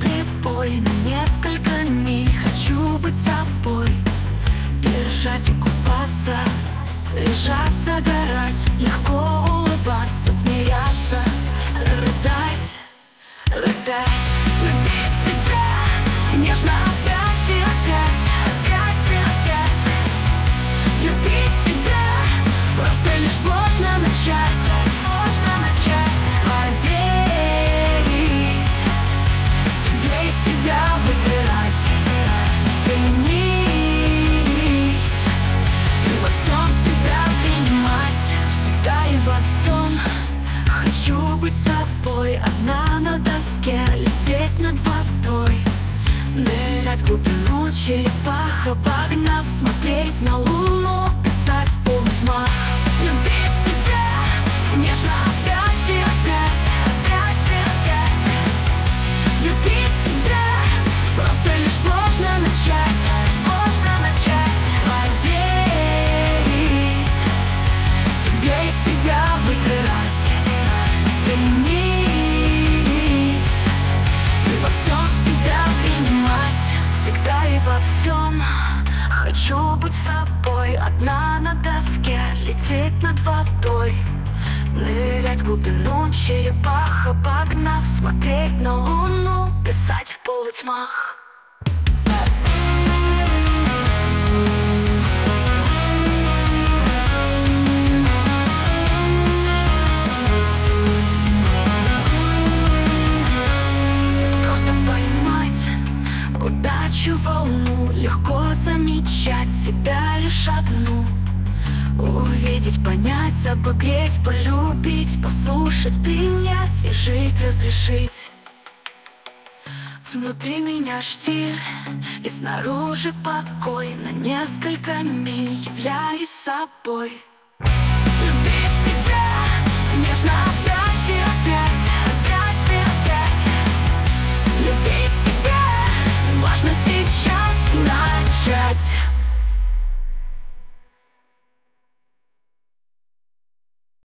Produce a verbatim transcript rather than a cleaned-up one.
бой на несколько миль. Хочу быть собой, бежать и купаться, лежать, загорать, легко улыбаться, смеяться, рыдать, рыдать. Любить себя нежно опять и опять, опять и опять. Любить себя просто лишь сложно начать, сложно начать. Поверить себе и себя выбирать, ценить и во всем себя принимать, всегда и во всем. Хочу быть собой, одна на доске, лететь над водой, нырять в глубину черепаха, погнав, смотреть на луну, писать в полусмах. Любить себя нежно опять и опять, опять и опять. Любить себя просто лишь сложно начать, сложно начать. Поверить себе и себя выбирать, ценить и во всем себя принимать, всегда и во всем. Хочу быть собой, одна на доске, лететь над водой, нырять в глубину черепаха, погнав, смотреть на луну, писать в полутьмах. Просто поймать удачу, волну, легко замечать себя лишь одну. Увидеть, понять, обогреть, полюбить, послушать, принять и жить, разрешить. Внутри меня штиль и снаружи покой, на несколько миль являюсь собой. Любить себя нежно.